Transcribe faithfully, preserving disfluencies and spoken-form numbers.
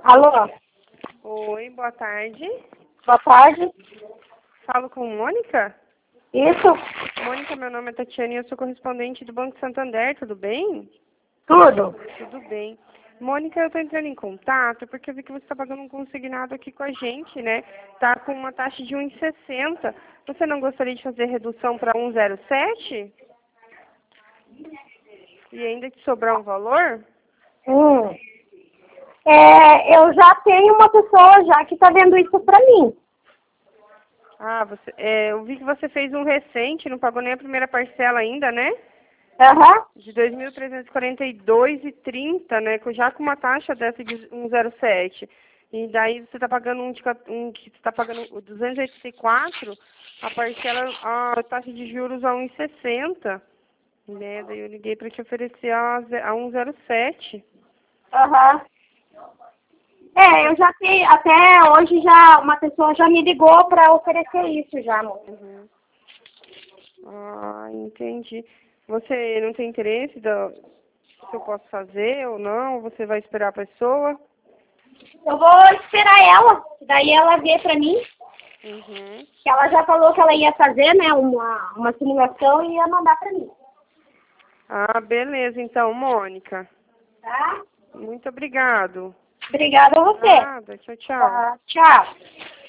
Alô? Oi, boa tarde. Boa tarde. Falo com Mônica? Isso? Mônica, meu nome é Tatiana e eu sou correspondente do Banco Santander, tudo bem? Tudo? Tudo bem. Mônica, eu estou entrando em contato porque eu vi que você está pagando um consignado aqui com a gente, né? Tá com uma taxa de um vírgula sessenta. Você não gostaria de fazer redução para um vírgula zero sete? E ainda te sobrar um valor? Hum. É, eu já tenho uma pessoa já que está vendo isso pra mim. Ah, você, é, eu vi que você fez um recente, não pagou nem a primeira parcela ainda, né? Aham. De dois mil trezentos e quarenta e dois reais e trinta, né? com- Já com uma taxa dessa de um vírgula zero sete. E daí você está pagando um, de ca- um que está pagando duzentos e oitenta e quatro, a parcela, a taxa de juros a um vírgula sessenta. Né? Daí eu liguei para te oferecer a, ze- a um vírgula zero sete. Aham. É, eu já tenho, até hoje já, uma pessoa já me ligou pra oferecer isso já, amor. Uhum. Ah, entendi. Você não tem interesse da, se eu posso fazer ou não? Ou você vai esperar a pessoa? Eu vou esperar ela, daí ela vê pra mim, Uhum. que ela já falou que ela ia fazer, né, uma, uma simulação e ia mandar pra mim. Ah, beleza, então, Mônica. Tá? Muito obrigado. Obrigada a você. Nada, tchau, tchau. Tá, tchau.